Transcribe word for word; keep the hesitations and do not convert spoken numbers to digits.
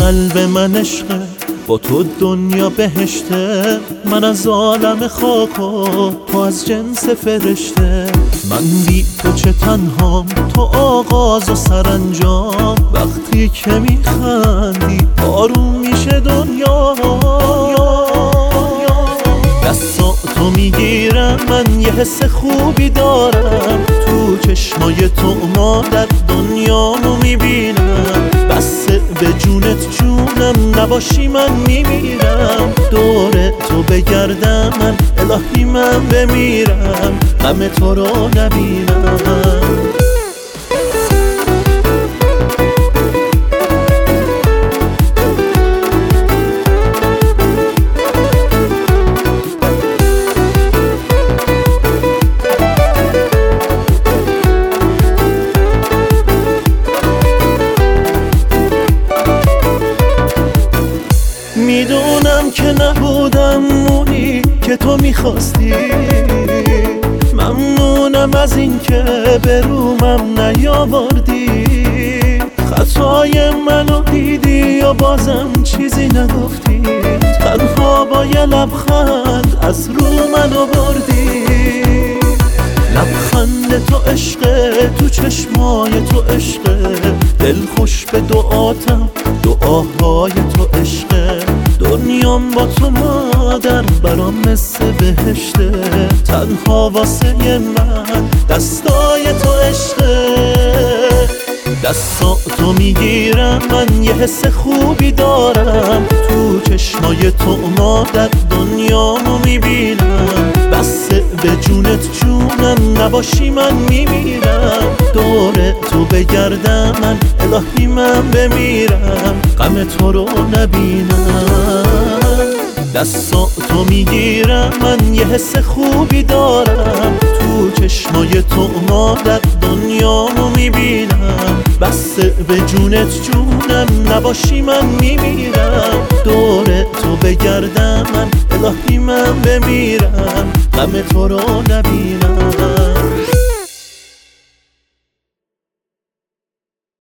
قلب من عشقه، با تو دنیا بهشته. من از عالم خاک و تو از جنس فرشته. من بی تو چه تنهام، تو آغاز و سرانجام. وقتی که میخندی آروم میشه دنیا. دستاتو میگیرم، من یه حس خوبی دارم. تو چشمای تو مادر دنیامو میبینم. بسه به جونت جونم، نباشی من میمیرم. دور تو بگردم من، الهی من بمیرم. غم تو رو نبینم. میدونم که نبودم اونی که تو میخواستی. ممنونم از این که به رومم نیاوردی. خطای منو دیدی و بازم چیزی نگفتی. تنها با یه لبخند از رو منو بردی. لبخند تو عشقه، تو چشمای تو عشقه. دل خوش به دعاتم، دعاهای تو عشقه. دنیام با تو مادر برام مثل بهشته. تنها واسه من دستای تو عشقه. دستاتو میگیرم، من یه حس خوبی دارم. تو چشمای تو مادر دنیامو میبینم. بسه به جونت جونم، نباشی من میمیرم. دور تو بگردم من، الهی من بمیرم. غم تو رو نبینم. دستاتو میگیرم، من یه حس خوبی دارم. تو چشمای تو مادر دنیامو میبینم. بسه به جونت جونم، نباشی من میمیرم. دور تو بگردم من، الهی من بمیرم. غم تو رو نبینم.